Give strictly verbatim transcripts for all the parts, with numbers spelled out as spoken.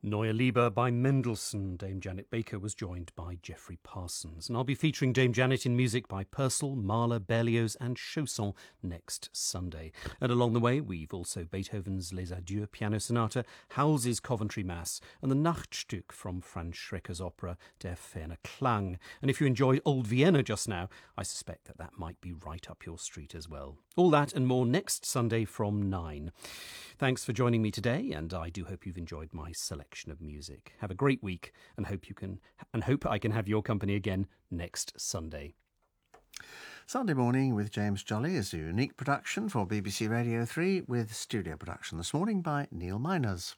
Neue Liebe by Mendelssohn. Dame Janet Baker was joined by Geoffrey Parsons. And I'll be featuring Dame Janet in music by Purcell, Mahler, Berlioz and Chausson next Sunday. And along the way, we've also Beethoven's Les Adieux Piano Sonata, Howells's Coventry Mass and the Nachtstück from Franz Schrecker's opera Der ferne Klang. And if you enjoyed Old Vienna just now, I suspect that that might be right up your street as well. All that and more next Sunday from nine. Thanks for joining me today, and I do hope you've enjoyed my selection of music. Have a great week, and hope you can, and hope I can have your company again next Sunday. Sunday Morning with James Jolly is a unique production for B B C Radio three with studio production this morning by Neil Miners.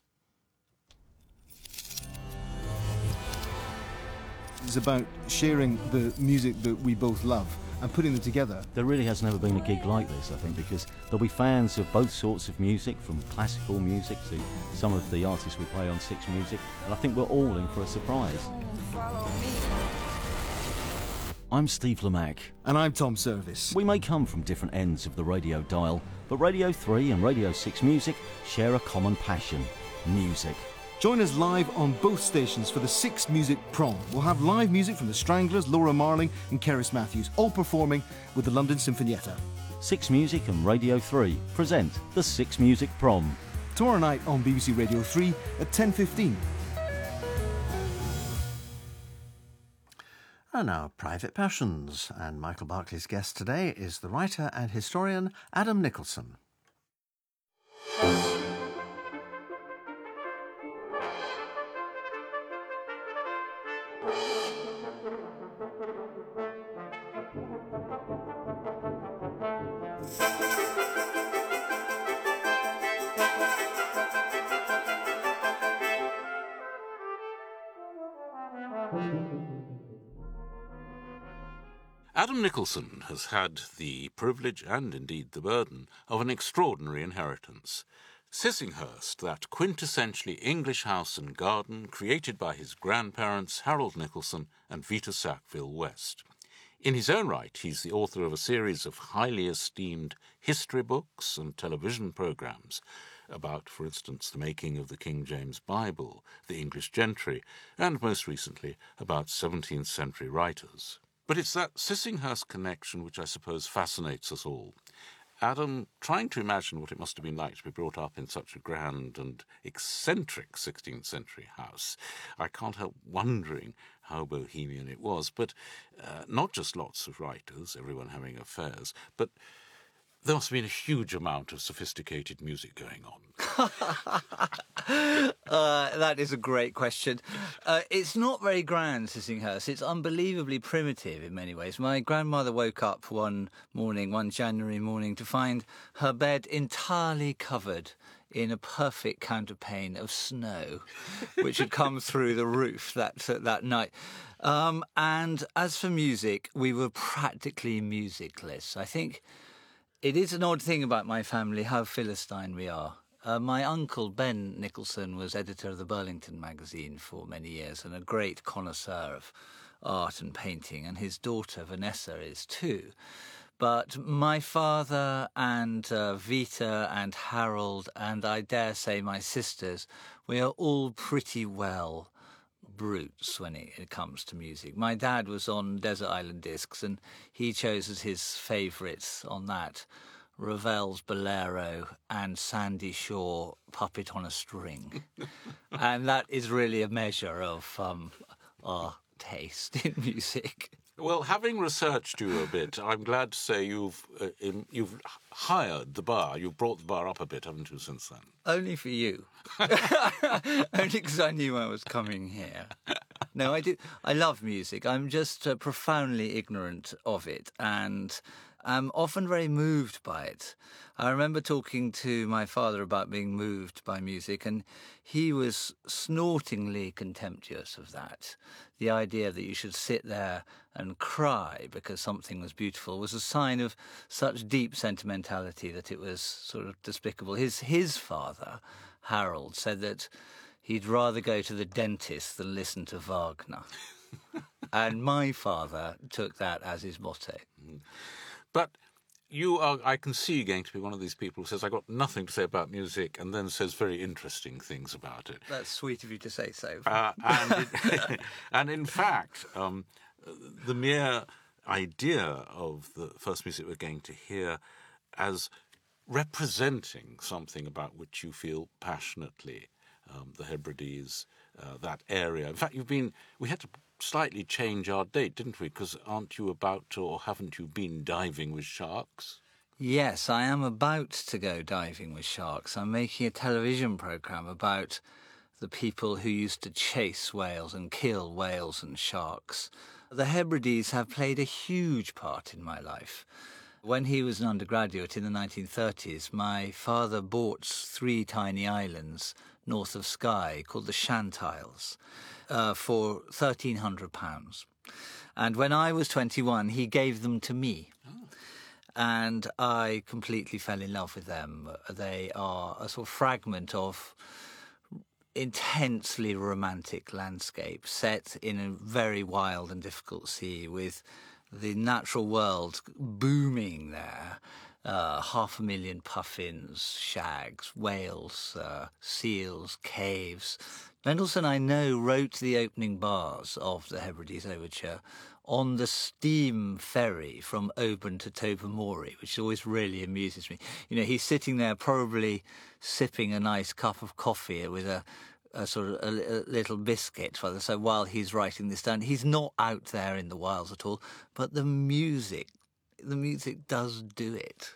It's about sharing the music that we both love and putting them together. There really has never been a gig like this, I think, because there'll be fans of both sorts of music, from classical music to some of the artists we play on Six Music, and I think we're all in for a surprise. I'm Steve Lamacq. And I'm Tom Service. We may come from different ends of the radio dial, but Radio three and Radio six Music share a common passion: music. Join us live on both stations for the Six Music Prom. We'll have live music from the Stranglers, Laura Marling and Cerys Matthews, all performing with the London Sinfonietta. Six Music and Radio three present the Six Music Prom. Tomorrow night on B B C Radio three at ten fifteen. And now, Private Passions. And Michael Barclay's guest today is the writer and historian Adam Nicholson. Adam Nicholson has had the privilege and indeed the burden of an extraordinary inheritance. Sissinghurst, that quintessentially English house and garden created by his grandparents Harold Nicholson and Vita Sackville West. In his own right, he's the author of a series of highly esteemed history books and television programmes about, for instance, the making of the King James Bible, the English gentry, and most recently about seventeenth century writers. But it's that Sissinghurst connection which I suppose fascinates us all. Adam, trying to imagine what it must have been like to be brought up in such a grand and eccentric sixteenth century house, I can't help wondering how bohemian it was. But uh, not just lots of writers, everyone having affairs, but there must have been a huge amount of sophisticated music going on. uh, that is a great question. Uh, it's not very grand, Sissinghurst. It's unbelievably primitive in many ways. My grandmother woke up one morning, one January morning, to find her bed entirely covered in a perfect counterpane of snow, which had come through the roof that uh, that night. Um, and as for music, we were practically musicless. I think it is an odd thing about my family, how Philistine we are. Uh, my uncle, Ben Nicholson, was editor of the Burlington magazine for many years and a great connoisseur of art and painting, and his daughter, Vanessa, is too. But my father and uh, Vita and Harold, and I dare say my sisters, we are all pretty well brutes when it, it comes to music. My dad was on Desert Island Discs, and he chose as his favourites on that Ravel's Bolero and Sandy Shaw, Puppet on a String. And that is really a measure of um, our taste in music. Well, having researched you a bit, I'm glad to say you've uh, in, you've hired the bar. You've brought the bar up a bit, haven't you, since then? Only for you. Only because I knew I was coming here. No, I do. I love music. I'm just uh, profoundly ignorant of it, and I'm often very moved by it. I remember talking to my father about being moved by music, and he was snortingly contemptuous of that. The idea that you should sit there and cry because something was beautiful was a sign of such deep sentimentality that it was sort of despicable. His his father, Harold, said that he'd rather go to the dentist than listen to Wagner. And my father took that as his motto. But you are, I can see you going to be one of these people who says, I've got nothing to say about music, and then says very interesting things about it. That's sweet of you to say so. Uh, and, it, and in fact, um, the mere idea of the first music we're going to hear as representing something about which you feel passionately, um, the Hebrides, uh, that area. In fact, you've been, we had to slightly change our date, didn't we? Because aren't you about to, or haven't you been diving with sharks? Yes, I am about to go diving with sharks. I'm making a television programme about the people who used to chase whales and kill whales and sharks. The Hebrides have played a huge part in my life. When he was an undergraduate in the nineteen thirties, my father bought three tiny islands north of Skye called the Shant Isles uh, for thirteen hundred pounds. And when I was twenty-one, he gave them to me. Oh. And I completely fell in love with them. They are a sort of fragment of intensely romantic landscape set in a very wild and difficult sea with the natural world booming there. Uh, half a million puffins, shags, whales, uh, seals, caves. Mendelssohn, I know, wrote the opening bars of the Hebrides Overture on the steam ferry from Oban to Tobermory, which always really amuses me. You know, he's sitting there probably sipping a nice cup of coffee with a a sort of a, a little biscuit. So while he's writing this down, he's not out there in the wilds at all, but the music, the music does do it.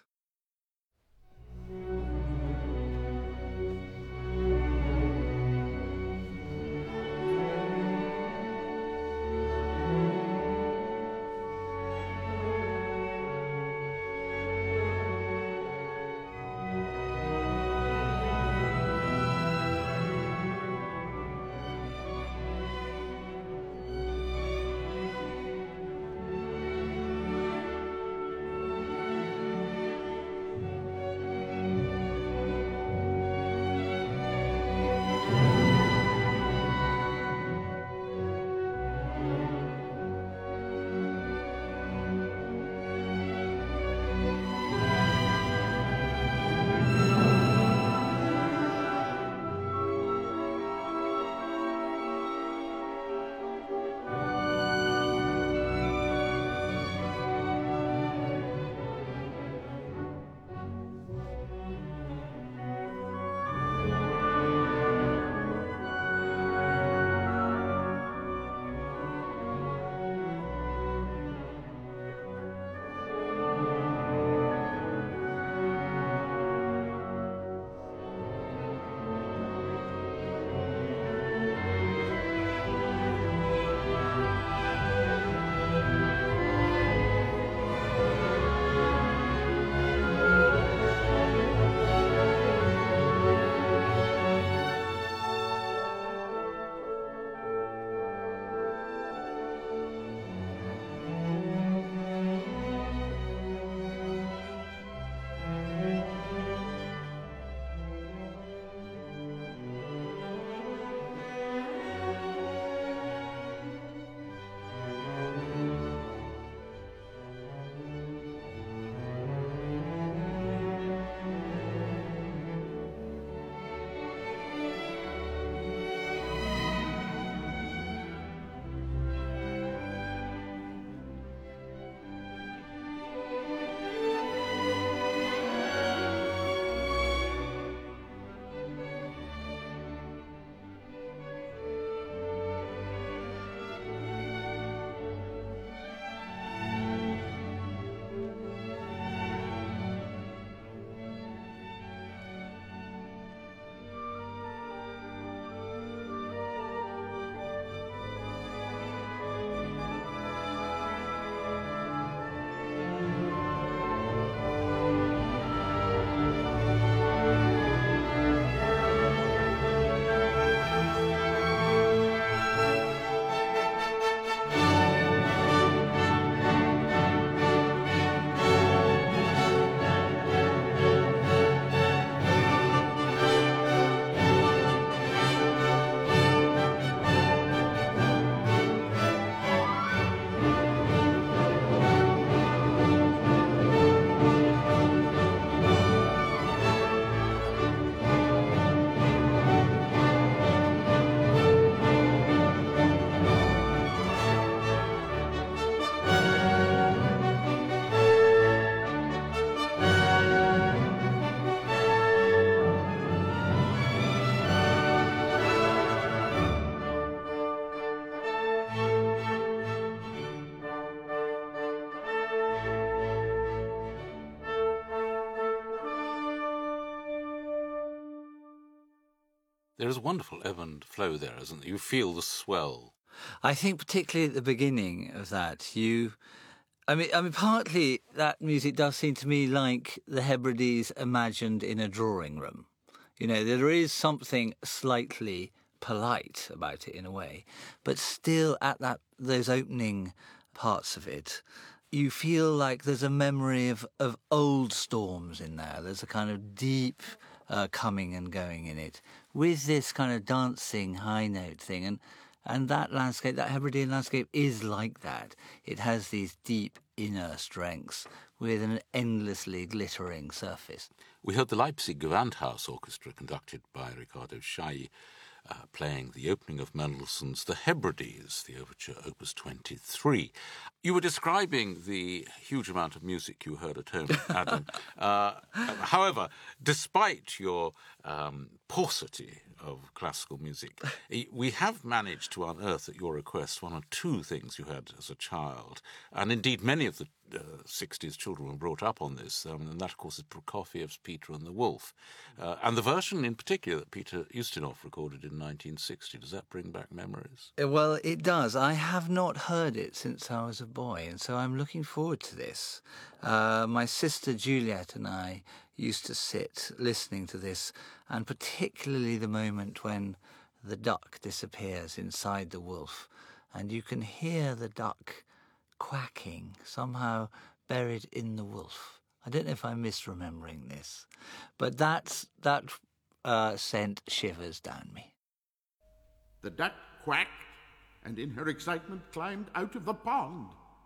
There is a wonderful ebb and flow there, isn't there? You feel the swell. I think particularly at the beginning of that, you... I mean, I mean, partly that music does seem to me like the Hebrides imagined in a drawing room. You know, there is something slightly polite about it in a way, but still at that those opening parts of it, you feel like there's a memory of, of old storms in there. There's a kind of deep uh, coming and going in it with this kind of dancing high note thing. And And that landscape, that Hebridean landscape, is like that. It has these deep inner strengths with an endlessly glittering surface. We heard the Leipzig Gewandhaus Orchestra, conducted by Riccardo Schai, uh, playing the opening of Mendelssohn's The Hebrides, the overture, Opus twenty-three. You were describing the huge amount of music you heard at home, Adam. uh, however, despite your um, paucity of classical music, we have managed to unearth at your request one or two things you had as a child. And indeed, many of the uh, sixties children were brought up on this, um, and that, of course, is Prokofiev's Peter and the Wolf. Uh, and the version in particular that Peter Ustinov recorded in nineteen sixty, does that bring back memories? Well, it does. I have not heard it since I was a boy, and so I'm looking forward to this. Uh, my sister Juliet and I used to sit listening to this, and particularly the moment when the duck disappears inside the wolf, and you can hear the duck quacking, somehow buried in the wolf. I don't know if I'm misremembering this, but that's, that uh, sent shivers down me. The duck quacked, and in her excitement climbed out of the pond.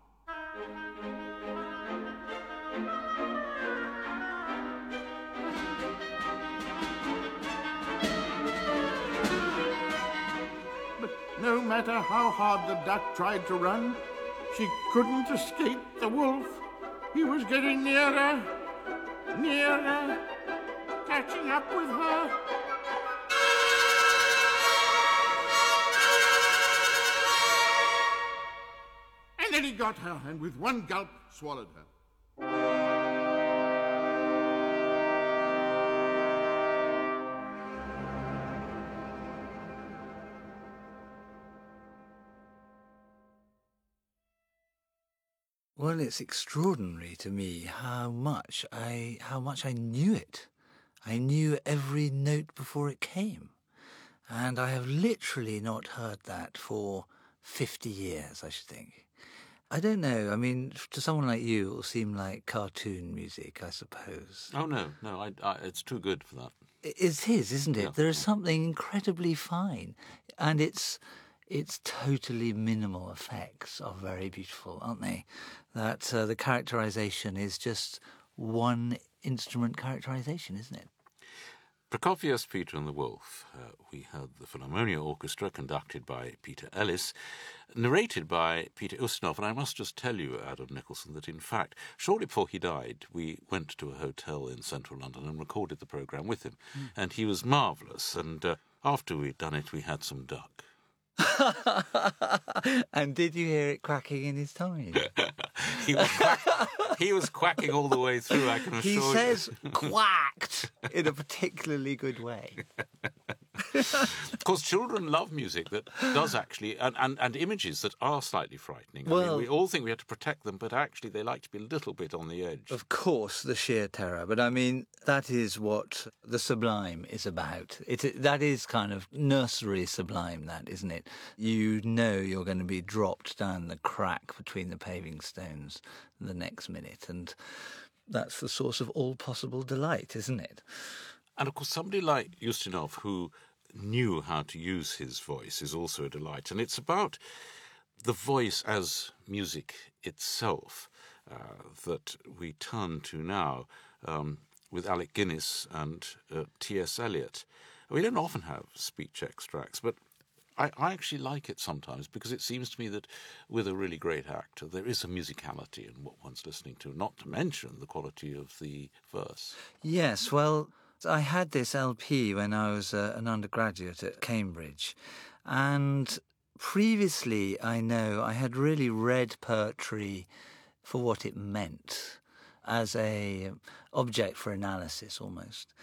But no matter how hard the duck tried to run, she couldn't escape the wolf. He was getting nearer, nearer, catching up with her. And then he got her, and with one gulp swallowed her. Well, it's extraordinary to me how much I how much I knew it. I knew every note before it came. And I have literally not heard that for fifty years, I should think. I don't know. I mean, to someone like you, it will seem like cartoon music, I suppose. Oh, no, no, I, I, it's too good for that. It is, isn't it? Yeah. There is something incredibly fine. And it's... Its totally minimal effects are very beautiful, aren't they? That uh, the characterization is just one instrument characterization, isn't it? Prokofiev's Peter and the Wolf. Uh, we heard the Philharmonia Orchestra, conducted by Peter Ellis, narrated by Peter Ustinov. And I must just tell you, Adam Nicholson, that in fact, shortly before he died, we went to a hotel in central London and recorded the programme with him. Mm. And he was marvellous. And uh, after we'd done it, we had some duck. And did you hear it quacking in his tummy? he, was quack- he was quacking all the way through, I can assure you. He says quacked in a particularly good way. Of course, children love music that does actually, and, and, and images that are slightly frightening. Well, I mean, we all think we have to protect them, but actually they like to be a little bit on the edge. Of course, the sheer terror. But I mean, that is what the sublime is about. It, that is kind of nursery sublime, that, isn't it? You know you're going to be dropped down the crack between the paving stones the next minute. And that's the source of all possible delight, isn't it? And of course, somebody like Ustinov, who knew how to use his voice, is also a delight. And it's about the voice as music itself uh, that we turn to now um, with Alec Guinness and uh, T S Eliot. We don't often have speech extracts, but I, I actually like it sometimes because it seems to me that with a really great actor, there is a musicality in what one's listening to, not to mention the quality of the verse. Yes, well, I had this L P when I was uh, an undergraduate at Cambridge, and previously, I know, I had really read poetry for what it meant, as a object for analysis almost.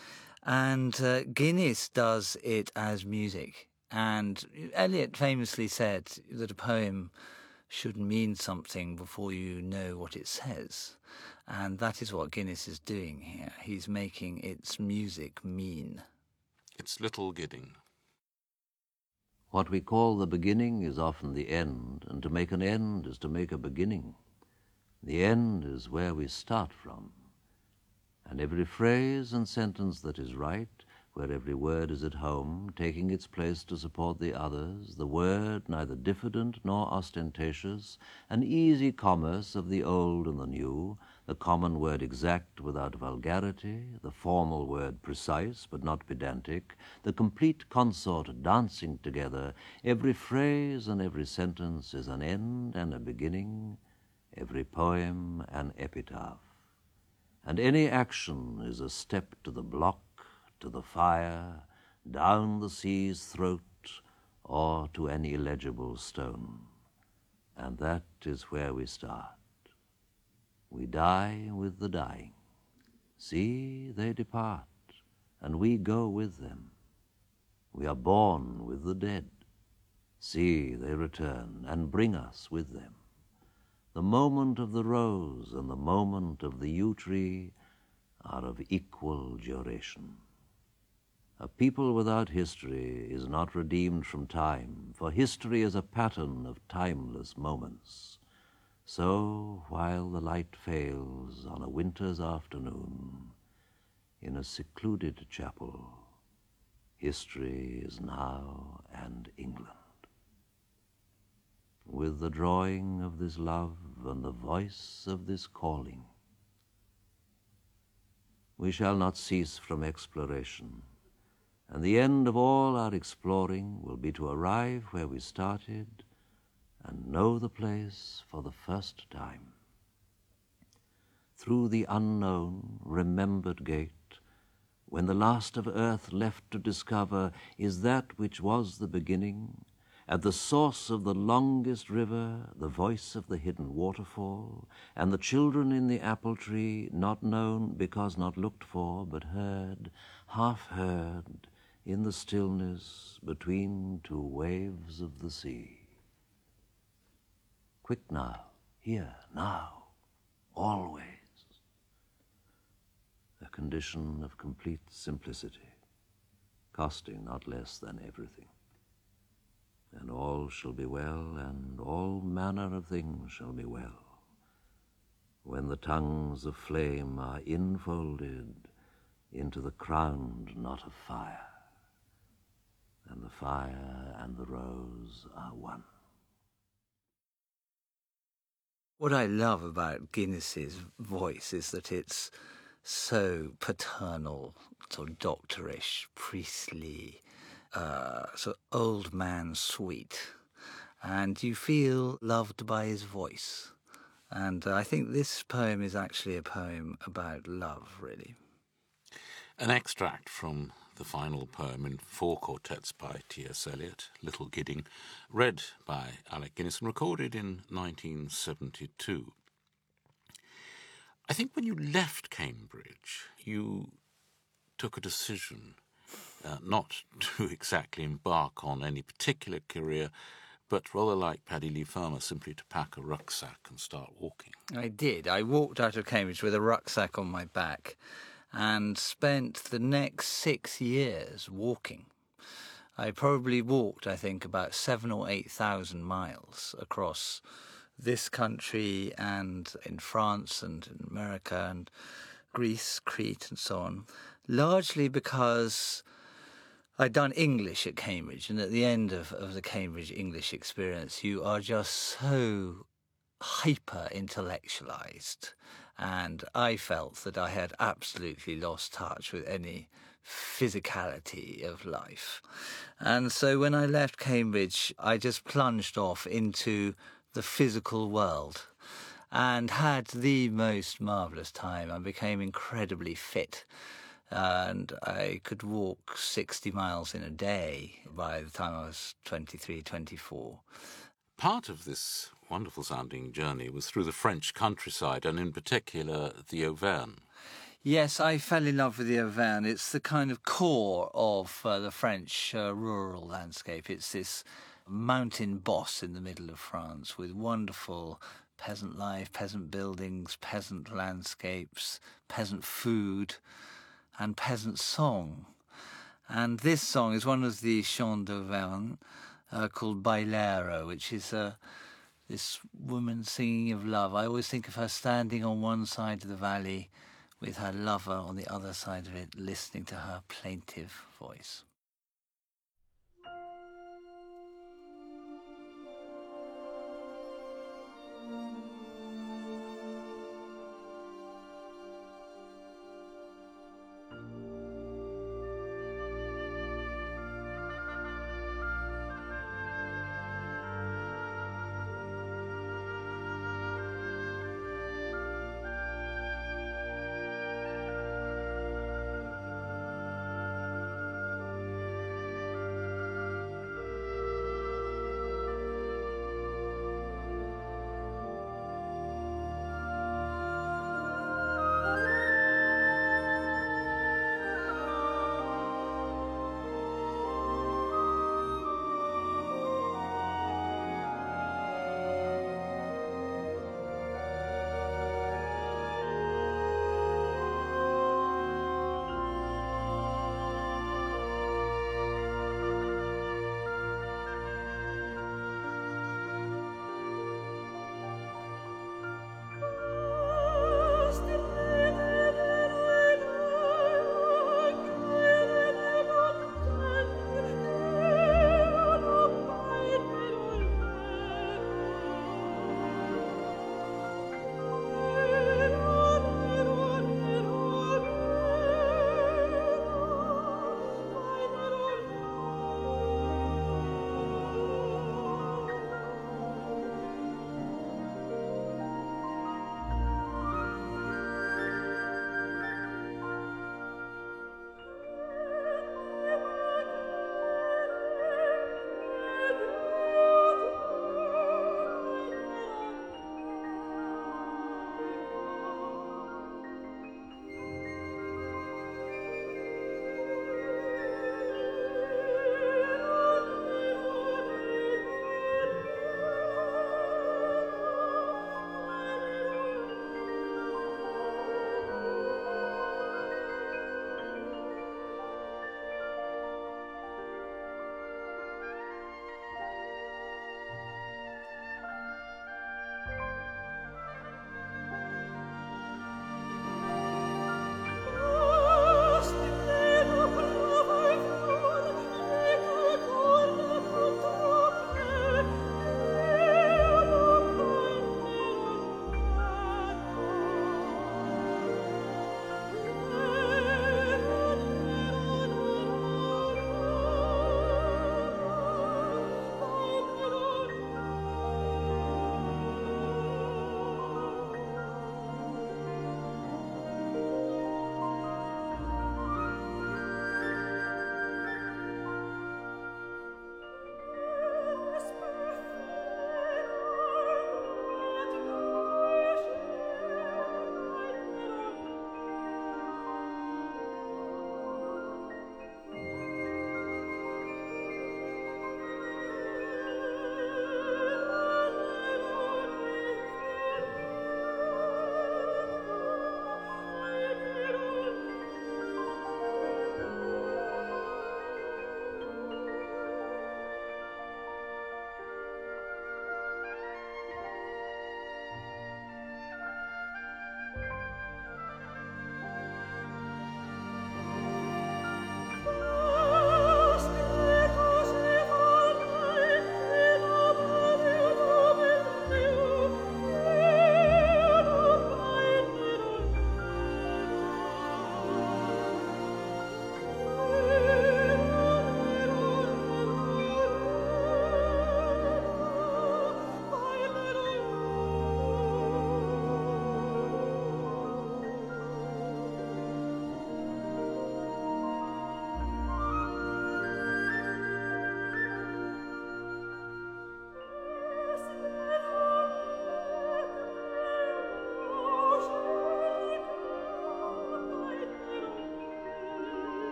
And uh, Guinness does it as music. And Eliot famously said that a poem should mean something before you know what it says. And that is what Guinness is doing here. He's making its music mean. It's Little Gidding. What we call the beginning is often the end, and to make an end is to make a beginning. The end is where we start from. And every phrase and sentence that is right, where every word is at home, taking its place to support the others, the word neither diffident nor ostentatious, an easy commerce of the old and the new, the common word exact without vulgarity, the formal word precise but not pedantic, the complete consort dancing together, every phrase and every sentence is an end and a beginning, every poem an epitaph. And any action is a step to the block, to the fire, down the sea's throat, or to an illegible stone. And that is where we start. We die with the dying. See, they depart, and we go with them. We are born with the dead. See, they return, and bring us with them. The moment of the rose and the moment of the yew tree are of equal duration. A people without history is not redeemed from time, for history is a pattern of timeless moments. So, while the light fails on a winter's afternoon, in a secluded chapel, history is now and England. With the drawing of this love and the voice of this calling, we shall not cease from exploration, and the end of all our exploring will be to arrive where we started and know the place for the first time. Through the unknown, remembered gate, when the last of earth left to discover is that which was the beginning, at the source of the longest river, the voice of the hidden waterfall, and the children in the apple tree, not known because not looked for, but heard, half heard, in the stillness between two waves of the sea. Quick now, here, now, always. A condition of complete simplicity, costing not less than everything. And all shall be well, and all manner of things shall be well, when the tongues of flame are infolded into the crowned knot of fire, and the fire and the rose are one. What I love about Guinness's voice is that it's so paternal, sort of doctorish, priestly, uh, sort of old man sweet, and you feel loved by his voice. And uh, I think this poem is actually a poem about love, really. An extract from the final poem in four quartets by T S Eliot, Little Gidding, read by Alec Guinness and recorded in nineteen seventy-two. I think when you left Cambridge, you took a decision uh, not to exactly embark on any particular career, but rather like Paddy Lee Farmer, simply to pack a rucksack and start walking. I did. I walked out of Cambridge with a rucksack on my back and spent the next six years walking. I probably walked, I think, about seven or eight thousand miles across this country and in France and in America and Greece, Crete and so on, largely because I'd done English at Cambridge, and at the end of, of the Cambridge English experience, you are just so hyper-intellectualised, and I felt that I had absolutely lost touch with any physicality of life. And so when I left Cambridge, I just plunged off into the physical world and had the most marvellous time. I became incredibly fit, and I could walk sixty miles in a day by the time I was twenty-three, twenty-four. Part of this wonderful-sounding journey was through the French countryside, and in particular the Auvergne. Yes, I fell in love with the Auvergne. It's the kind of core of uh, the French uh, rural landscape. It's this mountain boss in the middle of France with wonderful peasant life, peasant buildings, peasant landscapes, peasant food, and peasant song. And this song is one of the chants d'Auvergne uh, called Bailero, which is uh, this woman singing of love. I always think of her standing on one side of the valley with her lover on the other side of it, listening to her plaintive voice.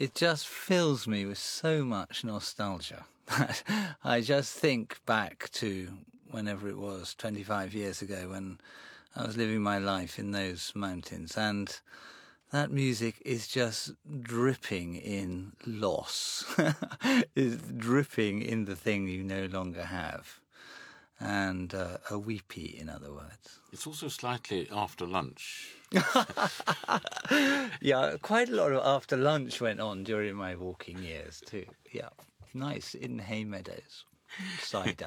it just fills me with so much nostalgia that I just think back to whenever it was, twenty-five years ago, when I was living my life in those mountains, and that music is just dripping in loss, is dripping in the thing you no longer have, and uh, a weepy, in other words. It's also slightly after lunch. Yeah, quite a lot of after lunch went on during my walking years too. Yeah, nice in hay meadows, cider.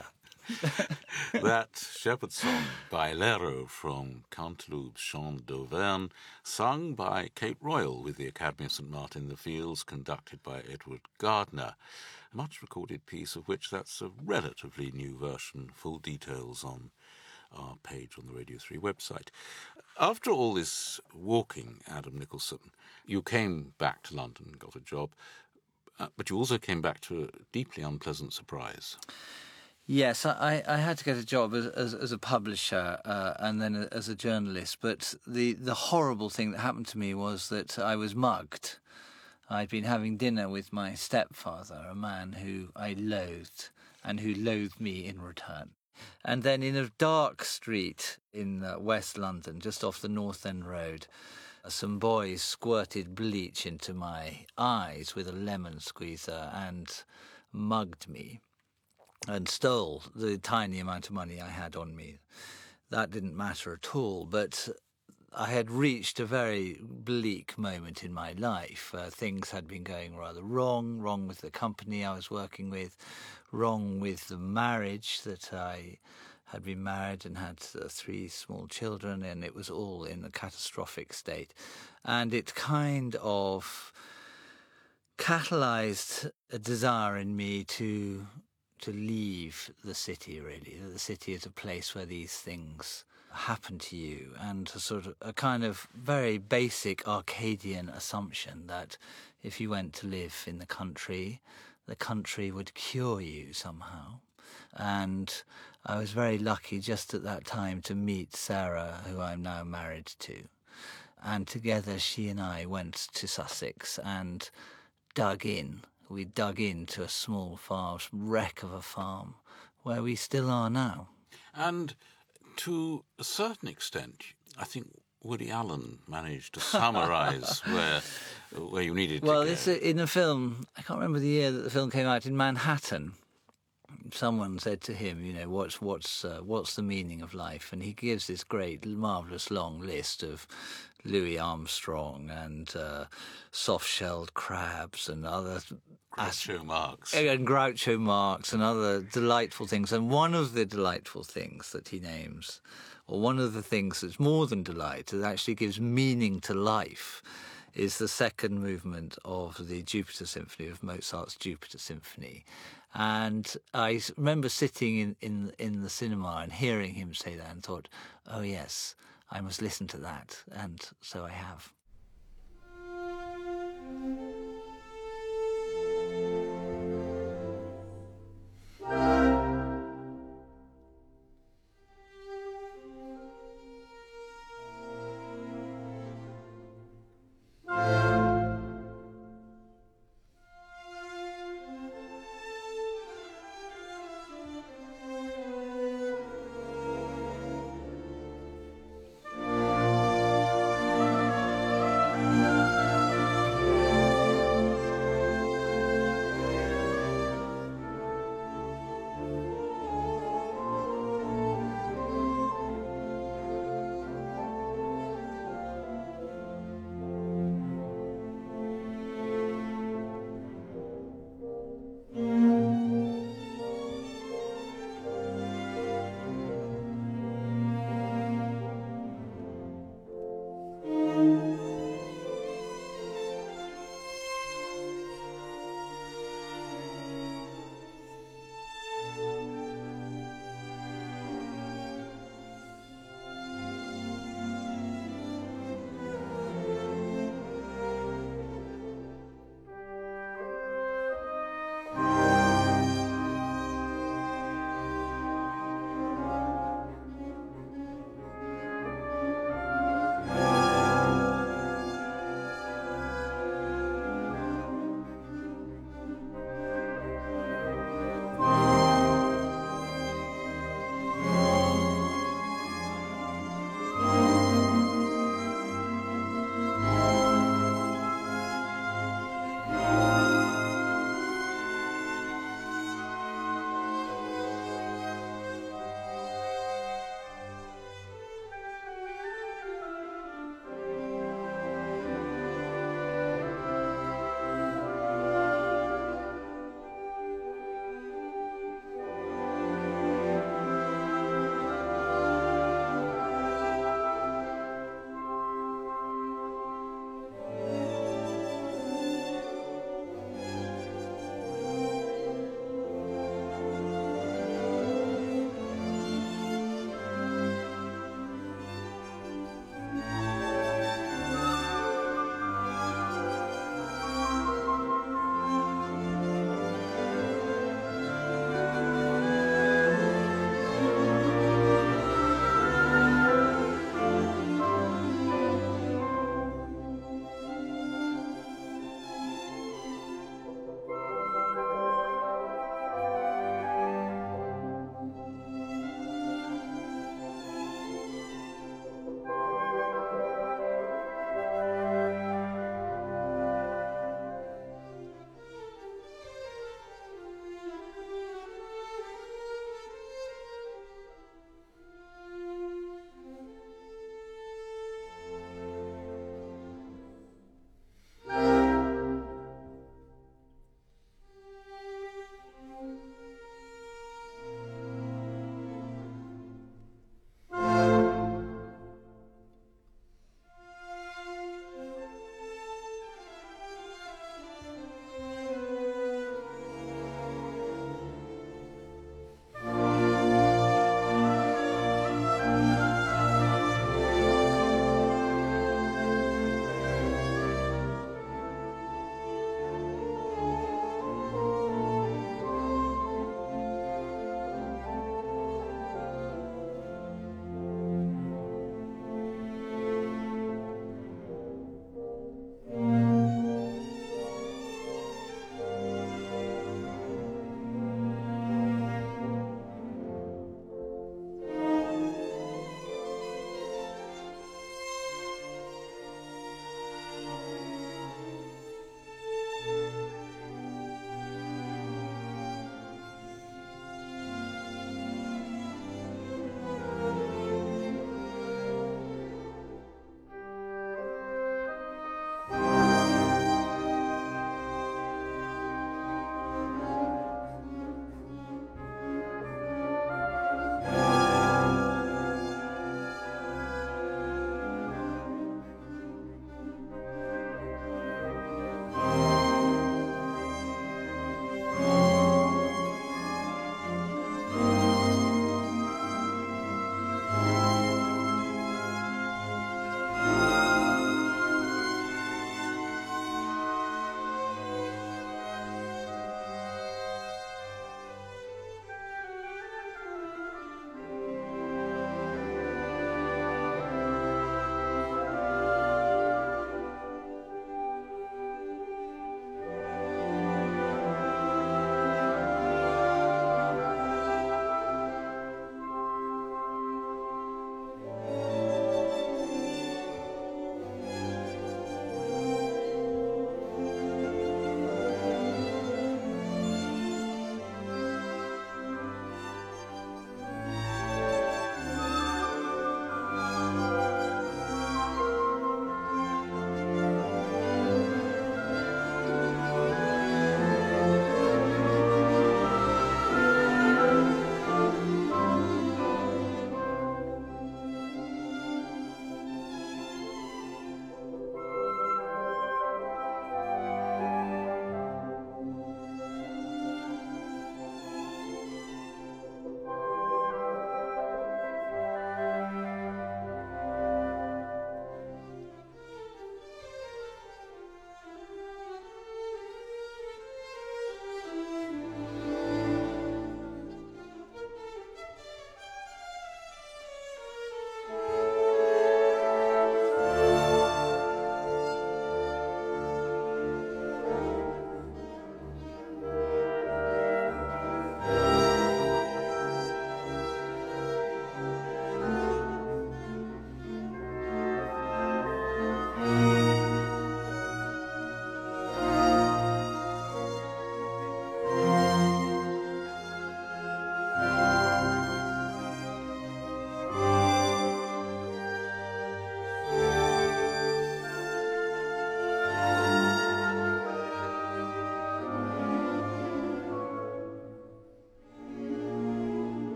That shepherd's song by Lero from Canteloup's Chant d'Auvergne, sung by Kate Royal with the Academy of St Martin in the Fields, conducted by Edward Gardner. A much recorded piece of which that's a relatively new version. Full details on our page on the Radio three website. After all this walking, Adam Nicholson, you came back to London and got a job, uh, but you also came back to a deeply unpleasant surprise. Yes, I, I had to get a job as as, as a publisher uh, and then as a journalist. But the, the horrible thing that happened to me was that I was mugged. I'd been having dinner with my stepfather, a man who I loathed and who loathed me in return. And then in a dark street in uh, West London, just off the North End Road, some boys squirted bleach into my eyes with a lemon squeezer and mugged me and stole the tiny amount of money I had on me. That didn't matter at all, but I had reached a very bleak moment in my life. Uh, things had been going rather wrong, wrong with the company I was working with, wrong with the marriage that I had been married and had uh, three small children, and it was all in a catastrophic state. And it kind of catalyzed a desire in me to to leave the city, really. The city is a place where these things happen to you, and a sort of a kind of very basic Arcadian assumption that if you went to live in the country, the country would cure you somehow. And I was very lucky just at that time to meet Sarah, who I'm now married to. And together she and I went to Sussex and dug in. We dug into a small farm, wreck of a farm, where we still are now. And to a certain extent, I think Woody Allen managed to summarise where where you needed well, to go. Well, it's in a film, I can't remember the year that the film came out, in Manhattan. Someone said to him, you know, what's what's uh, what's the meaning of life? And he gives this great, marvellous long list of Louis Armstrong and uh, soft-shelled crabs and other... Groucho Marx. And Groucho Marx and other delightful things. And one of the delightful things that he names, or one of the things that's more than delight, that actually gives meaning to life, is the second movement of the Jupiter Symphony, of Mozart's Jupiter Symphony. And I remember sitting in, in, in the cinema and hearing him say that and thought, oh yes, I must listen to that. And so I have.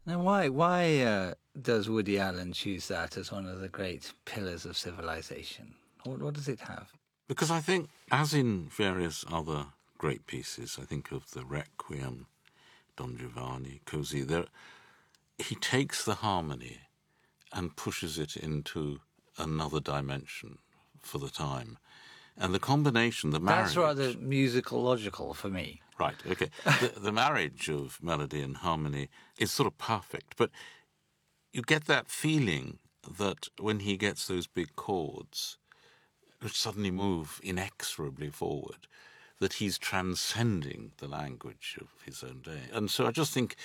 Now, why why uh, does Woody Allen choose that as one of the great pillars of civilization? What, what does it have? Because I think, as in various other great pieces, I think of the Requiem, Don Giovanni, Così, there, he takes the harmony and pushes it into another dimension for the time. And the combination, the marriage... That's rather musicological for me. Right, okay. the, the marriage of melody and harmony is sort of perfect, but you get that feeling that when he gets those big chords, which suddenly move inexorably forward, that he's transcending the language of his own day. And so I just think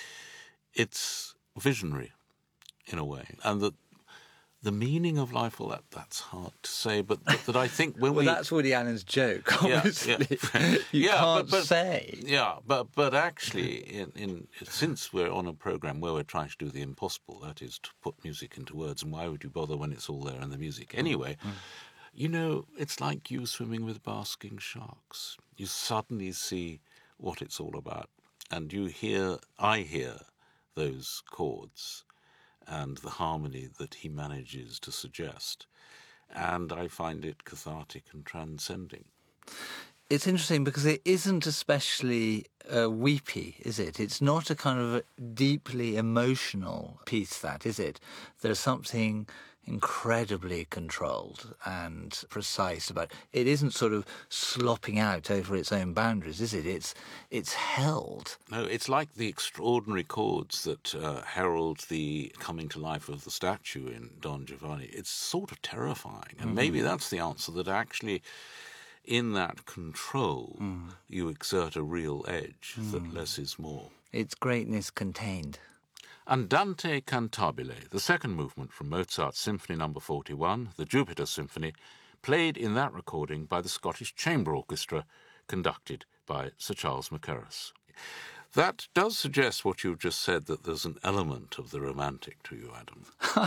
it's visionary, in a way, and that the meaning of life, well, that, that's hard to say, but, but that I think when well, we... Well, that's Woody Allen's joke, obviously. Yeah, yeah. you yeah, can't but, but, say. Yeah, but but actually, in, in since we're on a programme where we're trying to do the impossible, that is, to put music into words, and why would you bother when it's all there in the music anyway? Mm. You know, it's like you swimming with basking sharks. You suddenly see what it's all about, and you hear, I hear those chords and the harmony that he manages to suggest. And I find it cathartic and transcending. It's interesting because it isn't especially uh, weepy, is it? It's not a kind of a deeply emotional piece, that, is it? There's something incredibly controlled and precise about it. It isn't sort of slopping out over its own boundaries, is it? It's it's held. No, it's like the extraordinary chords that uh, herald the coming to life of the statue in Don Giovanni. It's sort of terrifying, and mm-hmm. maybe that's the answer, that actually in that control mm. you exert a real edge, mm. that less is more. It's greatness contained. Andante cantabile, the second movement from Mozart's Symphony Number forty-one, the Jupiter Symphony, played in that recording by the Scottish Chamber Orchestra, conducted by Sir Charles Mackerras. That does suggest what you've just said, that there's an element of the romantic to you, Adam.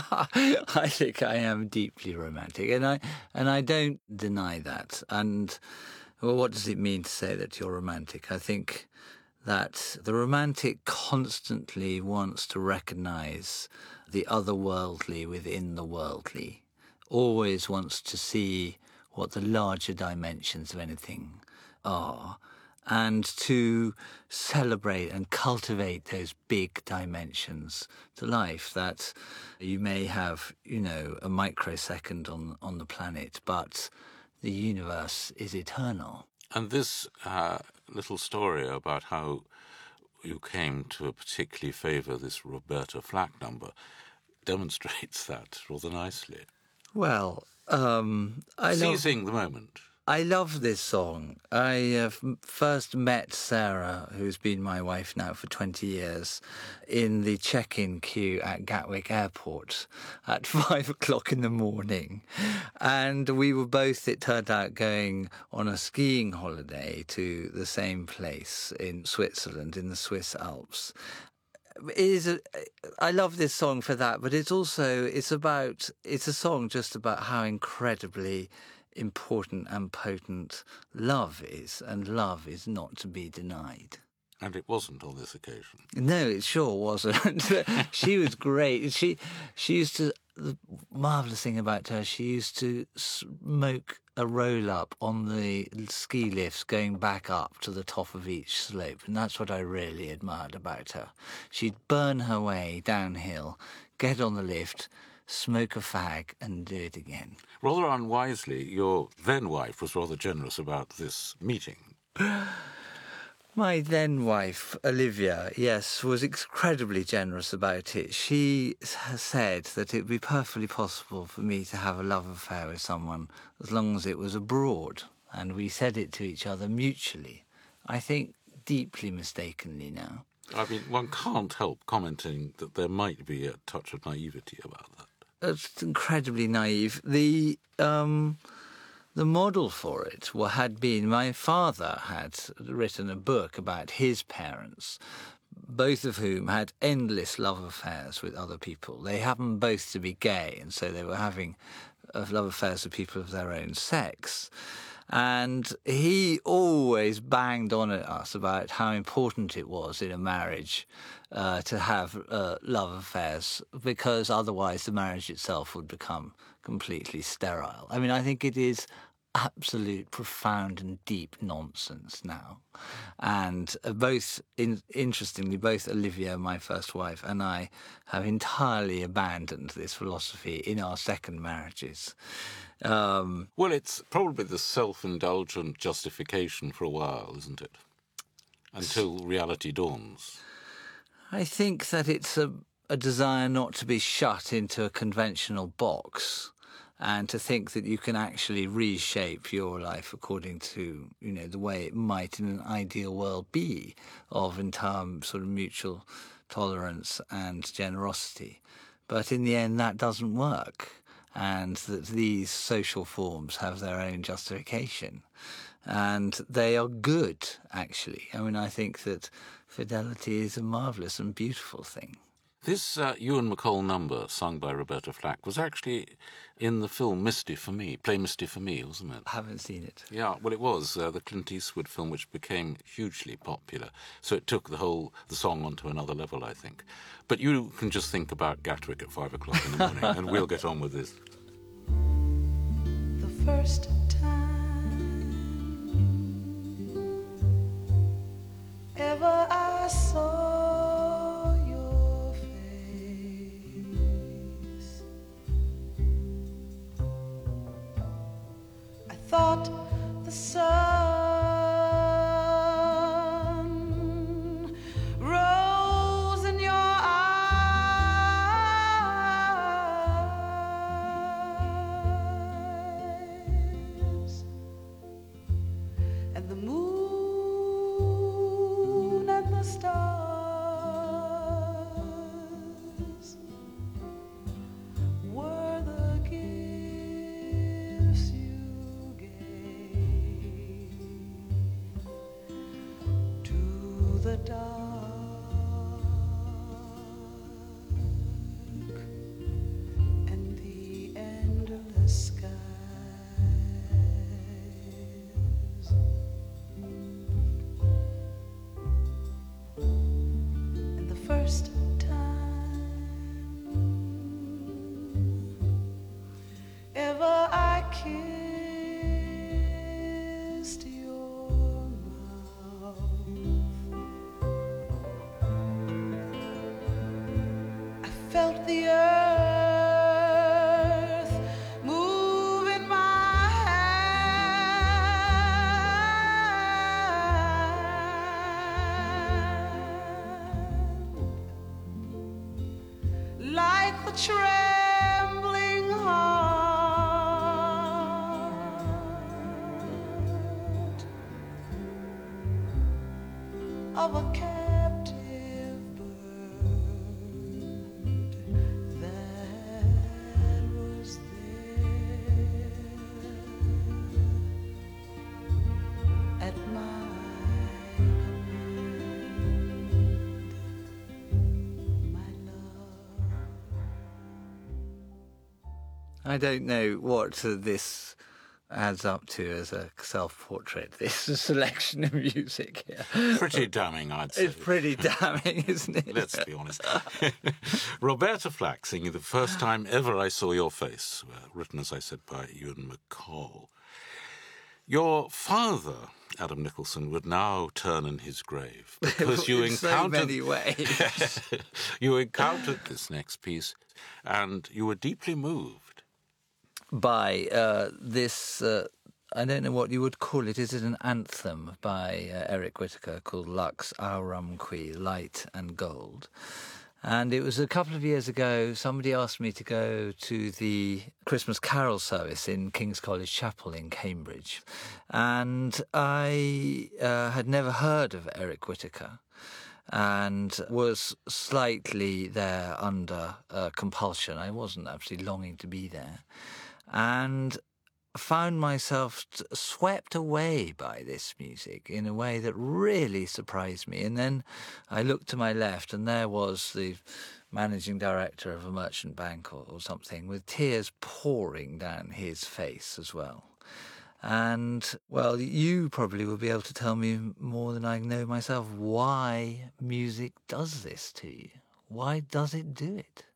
I think I am deeply romantic, and I and I don't deny that. And, well, what does it mean to say that you're romantic? I think that the romantic constantly wants to recognise the otherworldly within the worldly, always wants to see what the larger dimensions of anything are, and to celebrate and cultivate those big dimensions to life, that you may have, you know, a microsecond on, on the planet, but the universe is eternal. And this uh, little story about how you came to particularly favour this Roberta Flack number demonstrates that rather nicely. Well, um, I Seizing love, the moment. I love this song. I uh, first met Sarah, who's been my wife now for twenty years, in the check-in queue at Gatwick Airport at five o'clock in the morning. And we were both, it turned out, going on a skiing holiday to the same place in Switzerland, in the Swiss Alps. It is a, I love this song for that, but it's also, it's about, it's a song just about how incredibly important and potent love is, and love is not to be denied. And it wasn't on this occasion. No, it sure wasn't. She was great. She she used to, the marvellous thing about her, she used to smoke a roll-up on the ski lifts going back up to the top of each slope, and that's what I really admired about her. She'd burn her way downhill, get on the lift, smoke a fag and do it again. Rather unwisely, your then-wife was rather generous about this meeting. My then-wife, Olivia, yes, was incredibly generous about it. She has said that it would be perfectly possible for me to have a love affair with someone as long as it was abroad, and we said it to each other mutually. I think deeply mistakenly now. I mean, one can't help commenting that there might be a touch of naivety about that. It's incredibly naive. The um, the model for it had been, my father had written a book about his parents, both of whom had endless love affairs with other people. They happened both to be gay, and so they were having uh, love affairs with people of their own sex. And he always banged on at us about how important it was in a marriage uh, to have uh, love affairs, because otherwise the marriage itself would become completely sterile. I mean, I think it is absolute, profound and deep nonsense now. And uh, both, in, interestingly, both Olivia, my first wife, and I have entirely abandoned this philosophy in our second marriages. Um, well, it's probably the self-indulgent justification for a while, isn't it? Until reality dawns. I think that it's a, a desire not to be shut into a conventional box, and to think that you can actually reshape your life according to, you know, the way it might in an ideal world be, of entire sort of mutual tolerance and generosity. But in the end, that doesn't work, and that these social forms have their own justification. And they are good, actually. I mean, I think that fidelity is a marvellous and beautiful thing. This uh, Ewan MacColl number, sung by Roberta Flack, was actually in the film Misty for Me, Play Misty for Me, wasn't it? I haven't seen it. Yeah, well, it was uh, the Clint Eastwood film, which became hugely popular. So it took the whole the song onto another level, I think. But you can just think about Gatwick at five o'clock in the morning, and we'll get on with this. The first time ever I saw your face, I thought the sun rose in your eyes, and the moon and the stars were the gifts you gave to the dark and the endless skies. And the first time ever I kissed your mouth, I felt the earth move in my hand, like the trembling heart of a captive bird that was there at my command, my love. I don't know what uh, this adds up to as a self-portrait, this selection of music here. Pretty damning, I'd say. It's pretty damning, isn't it? Let's be honest. Roberta Flack singing The First Time Ever I Saw Your Face, uh, written, as I said, by Ewan MacColl. Your father, Adam Nicholson, would now turn in his grave because you In so encountered many ways. you encountered this next piece, and you were deeply moved. By uh, this, uh, I don't know what you would call it. Is it an anthem by uh, Eric Whitacre called Lux Aurum Qui, Light and Gold? And it was a couple of years ago, somebody asked me to go to the Christmas Carol service in King's College Chapel in Cambridge. And I uh, had never heard of Eric Whitacre and was slightly there under uh, compulsion. I wasn't actually longing to be there. And found myself t- swept away by this music in a way that really surprised me. And then I looked to my left, and there was the managing director of a merchant bank or, or something, with tears pouring down his face as well. And, well, you probably will be able to tell me more than I know myself why music does this to you. Why does it do it?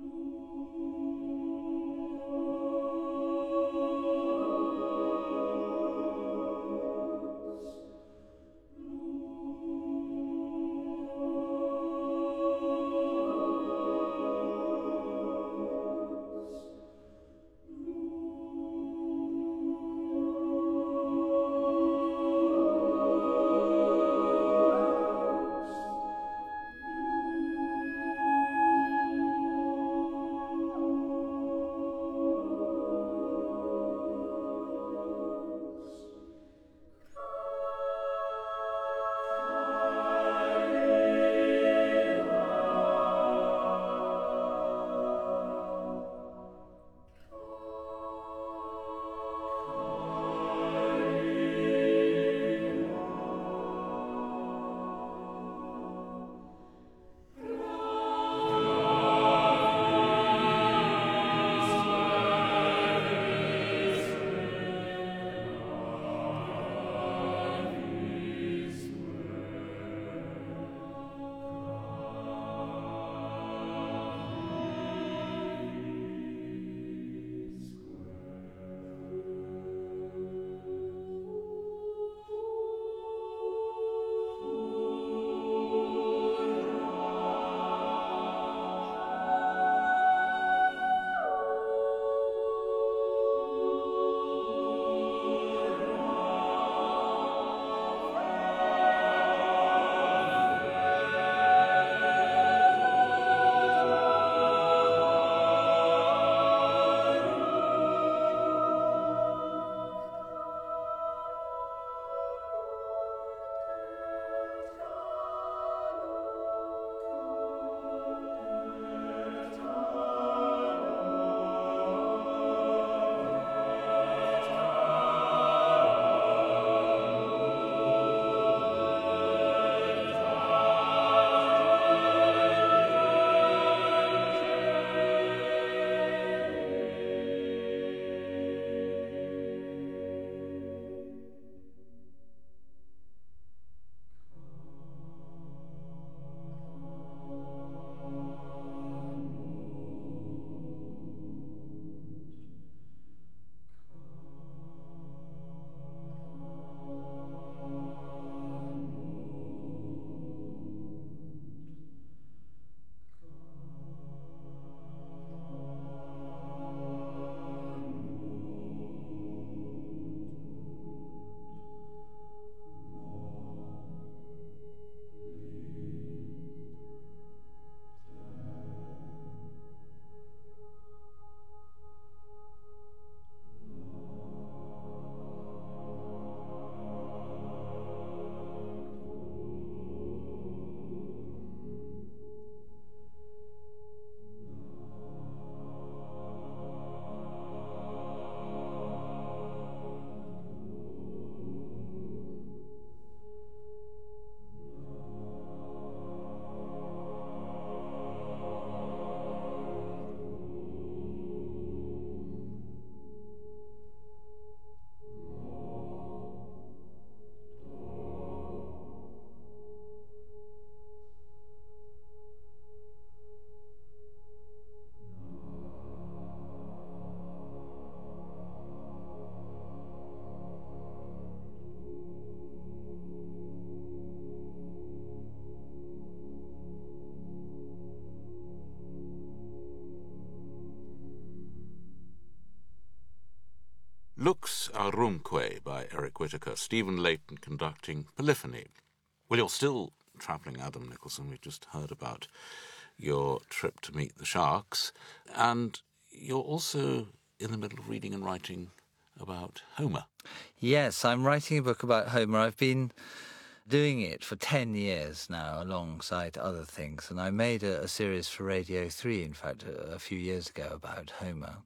Lux Aurumque by Eric Whittaker, Stephen Layton conducting Polyphony. Well, you're still travelling, Adam Nicholson. We've just heard about your trip to meet the sharks, and you're also in the middle of reading and writing about Homer. Yes, I'm writing a book about Homer. I've been doing it for ten years now alongside other things, and I made a, a series for Radio three, in fact, a, a few years ago about Homer.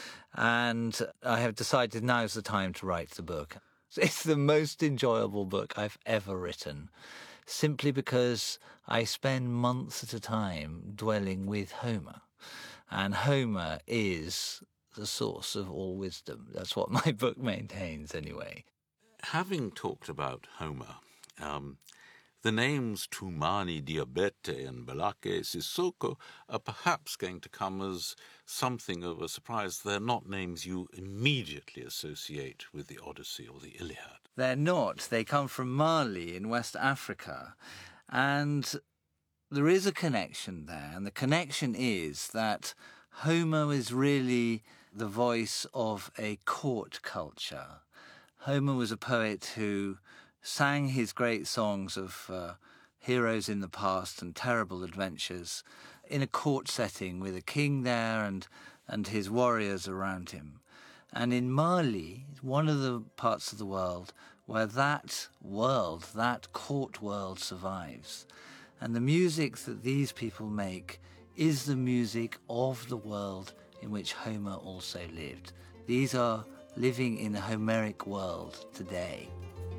And I have decided now's the time to write the book. It's the most enjoyable book I've ever written, simply because I spend months at a time dwelling with Homer. And Homer is the source of all wisdom. That's what my book maintains, anyway. Having talked about Homer, um, the names Tumani Diabete and Balake Sissoko are perhaps going to come as something of a surprise. They're not names you immediately associate with the Odyssey or the Iliad. They're not. They come from Mali in West Africa. And there is a connection there. And the connection is that Homer is really the voice of a court culture. Homer was a poet who sang his great songs of uh, heroes in the past and terrible adventures in a court setting with a king there and, and his warriors around him. And in Mali, one of the parts of the world where that world, that court world survives. And the music that these people make is the music of the world in which Homer also lived. These are living in a Homeric world today.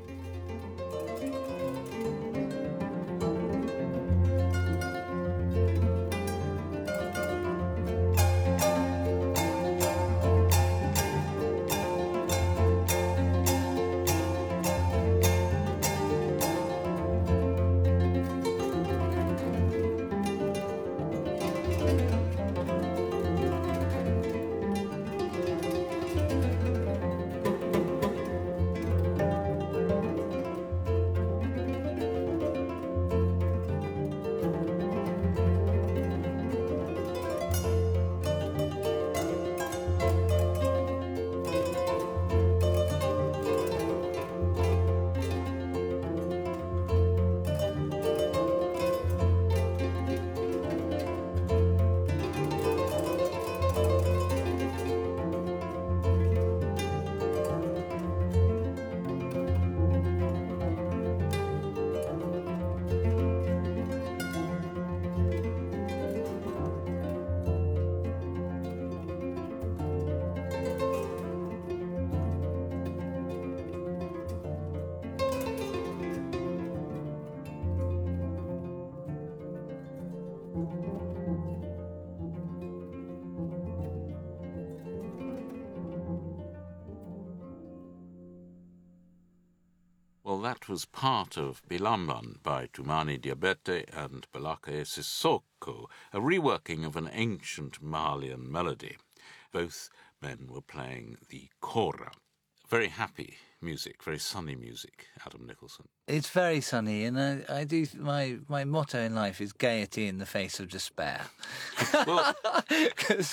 Well, that was part of Bilamban by Tumani Diabete and Balake Sissoko, a reworking of an ancient Malian melody. Both men were playing the kora. Very happy music, very sunny music, Adam Nicholson. It's very sunny, and I, I do. My my motto in life is gaiety in the face of despair. Well, because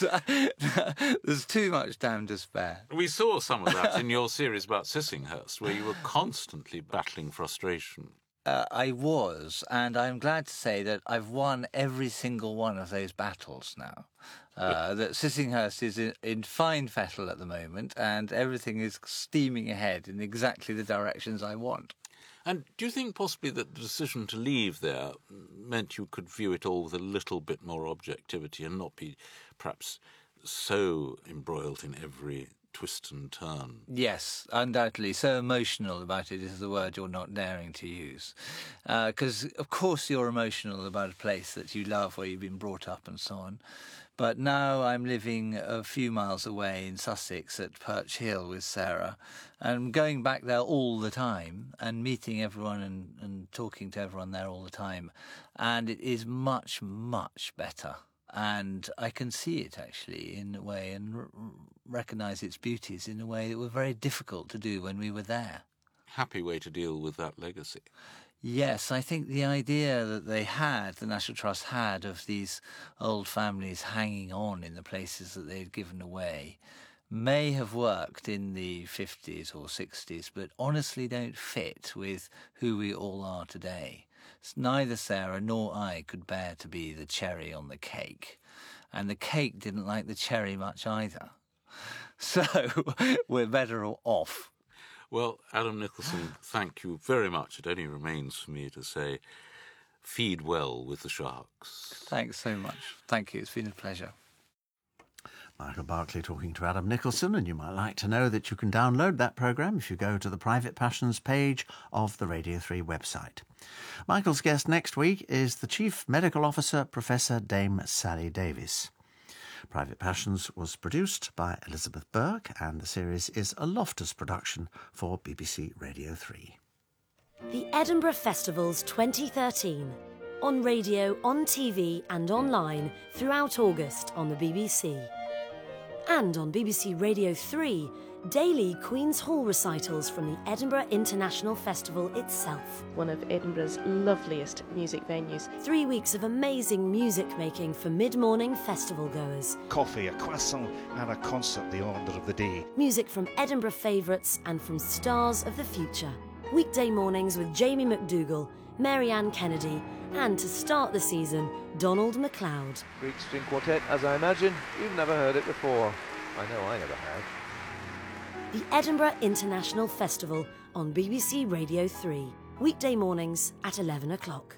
there's too much damn despair. We saw some of that in your series about Sissinghurst, where you were constantly battling frustration. Uh, I was, and I'm glad to say that I've won every single one of those battles now. Uh, that Sissinghurst is in, in fine fettle at the moment, and everything is steaming ahead in exactly the directions I want. And do you think possibly that the decision to leave there meant you could view it all with a little bit more objectivity and not be perhaps so embroiled in every twist and turn? Yes, undoubtedly. So emotional about it is the word you're not daring to use. Because, uh, of course, you're emotional about a place that you love, where you've been brought up and so on. But now I'm living a few miles away in Sussex at Perch Hill with Sarah, and going back there all the time and meeting everyone and, and talking to everyone there all the time. And it is much, much better. And I can see it, actually, in a way, and r- recognise its beauties in a way that were very difficult to do when we were there. Happy way to deal with that legacy. Yes, I think the idea that they had, the National Trust had, of these old families hanging on in the places that they'd given away may have worked in the fifties or sixties, but honestly don't fit with who we all are today. Neither Sarah nor I could bear to be the cherry on the cake, and the cake didn't like the cherry much either. So we're better off. Well, Adam Nicholson, thank you very much. It only remains for me to say, feed well with the sharks. Thanks so much. Thank you. It's been a pleasure. Michael Barclay talking to Adam Nicholson, and you might like to know that you can download that programme if you go to the Private Passions page of the Radio three website. Michael's guest next week is the Chief Medical Officer, Professor Dame Sally Davies. Private Passions was produced by Elizabeth Burke, and the series is a Loftus production for B B C Radio three. The Edinburgh Festival's twenty thirteen. On radio, on T V and online throughout August on the B B C. And on B B C Radio three, daily Queen's Hall recitals from the Edinburgh International Festival itself. One of Edinburgh's loveliest music venues. Three weeks of amazing music making for mid-morning festival goers. Coffee, a croissant and a concert, the order of the day. Music from Edinburgh favourites and from stars of the future. Weekday mornings with Jamie McDougall, Mary-Ann Kennedy, and to start the season, Donald MacLeod. Greek string quartet, as I imagine, you've never heard it before. I know I never have. The Edinburgh International Festival on B B C Radio three. Weekday mornings at eleven o'clock.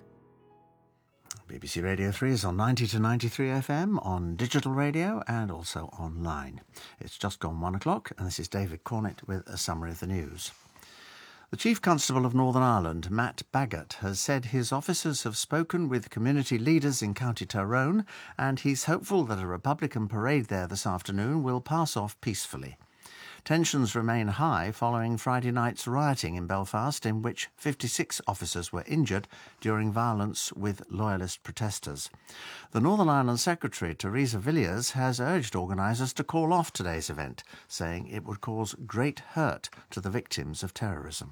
B B C Radio three is on ninety to ninety-three F M, on digital radio and also online. It's just gone one o'clock, and this is David Cornett with a summary of the news. The Chief Constable of Northern Ireland, Matt Baggott, has said his officers have spoken with community leaders in County Tyrone, and he's hopeful that a Republican parade there this afternoon will pass off peacefully. Tensions remain high following Friday night's rioting in Belfast, in which fifty-six officers were injured during violence with loyalist protesters. The Northern Ireland Secretary, Theresa Villiers, has urged organisers to call off today's event, saying it would cause great hurt to the victims of terrorism.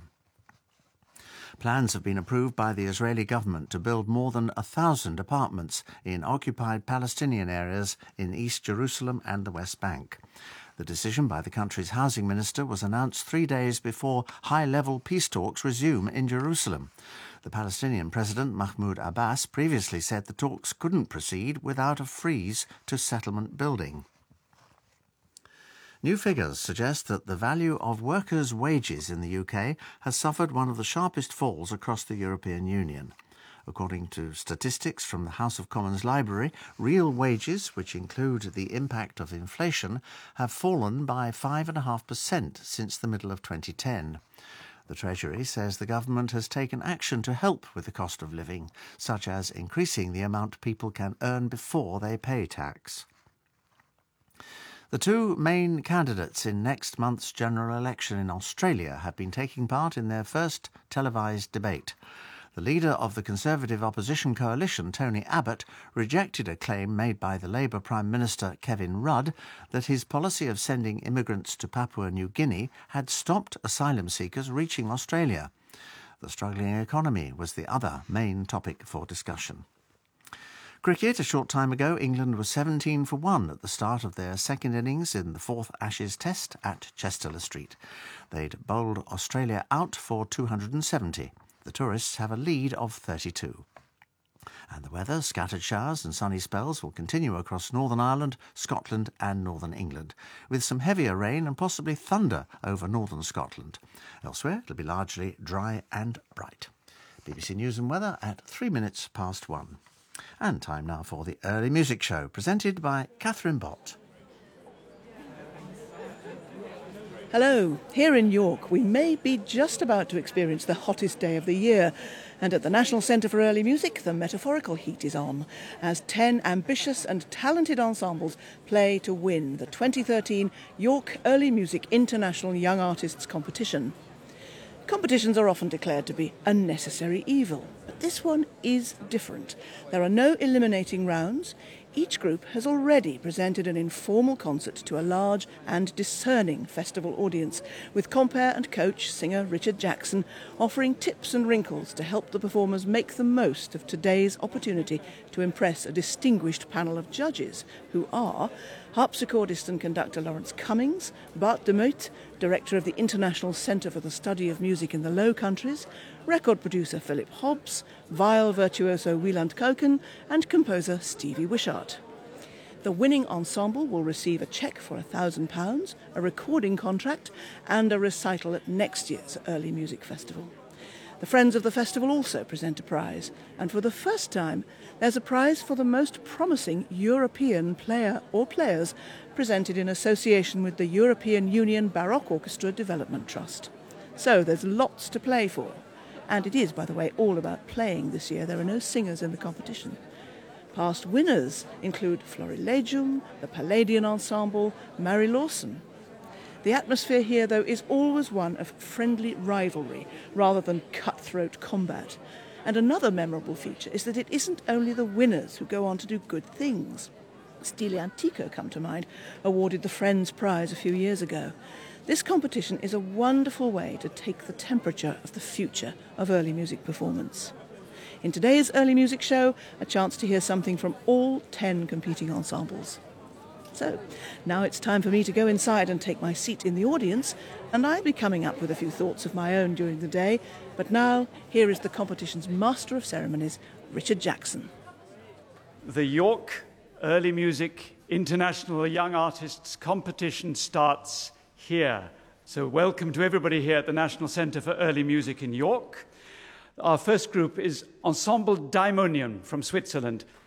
Plans have been approved by the Israeli government to build more than a thousand apartments in occupied Palestinian areas in East Jerusalem and the West Bank. The decision by the country's housing minister was announced three days before high-level peace talks resume in Jerusalem. The Palestinian President Mahmoud Abbas previously said the talks couldn't proceed without a freeze to settlement building. New figures suggest that the value of workers' wages in the U K has suffered one of the sharpest falls across the European Union. According to statistics from the House of Commons Library, real wages, which include the impact of inflation, have fallen by five point five percent since the middle of twenty ten. The Treasury says the government has taken action to help with the cost of living, such as increasing the amount people can earn before they pay tax. The two main candidates in next month's general election in Australia have been taking part in their first televised debate. The leader of the Conservative opposition coalition, Tony Abbott, rejected a claim made by the Labour Prime Minister Kevin Rudd that his policy of sending immigrants to Papua New Guinea had stopped asylum seekers reaching Australia. The struggling economy was the other main topic for discussion. Cricket, a short time ago, England was seventeen for one at the start of their second innings in the fourth Ashes Test at Chester Street. They'd bowled Australia out for two hundred seventy. The tourists have a lead of thirty-two. And the weather, scattered showers and sunny spells will continue across Northern Ireland, Scotland and Northern England, with some heavier rain and possibly thunder over northern Scotland. Elsewhere, it'll be largely dry and bright. B B C News and Weather at three minutes past one. And time now for the Early Music Show, presented by Catherine Bott. Hello. Here in York, we may be just about to experience the hottest day of the year. And at the National Centre for Early Music, the metaphorical heat is on, as ten ambitious and talented ensembles play to win the twenty thirteen York Early Music International Young Artists Competition. Competitions are often declared to be a necessary evil, but this one is different. There are no eliminating rounds. Each group has already presented an informal concert to a large and discerning festival audience, with compere and coach singer Richard Jackson offering tips and wrinkles to help the performers make the most of today's opportunity to impress a distinguished panel of judges who are harpsichordist and conductor Lawrence Cummings, Bart de Muit, director of the International Centre for the Study of Music in the Low Countries, record producer Philip Hobbs, viol virtuoso Wieland Koken, and composer Stevie Wishart. The winning ensemble will receive a cheque for one thousand pounds, a recording contract, and a recital at next year's Early Music Festival. The Friends of the Festival also present a prize, and for the first time, there's a prize for the most promising European player or players, presented in association with the European Union Baroque Orchestra Development Trust. So there's lots to play for. And it is, by the way, all about playing this year. There are no singers in the competition. Past winners include Florilegium, the Palladian Ensemble, Mary Lawson. The atmosphere here, though, is always one of friendly rivalry rather than cutthroat combat. And another memorable feature is that it isn't only the winners who go on to do good things. Stile Antico come to mind, awarded the Friends Prize a few years ago. This competition is a wonderful way to take the temperature of the future of early music performance. In today's Early Music Show, a chance to hear something from all ten competing ensembles. So, now it's time for me to go inside and take my seat in the audience, and I'll be coming up with a few thoughts of my own during the day. But now, here is the competition's Master of Ceremonies, Richard Jackson. The York Early Music International Young Artists Competition starts here. So welcome to everybody here at the National Centre for Early Music in York. Our first group is Ensemble Daimonion from Switzerland.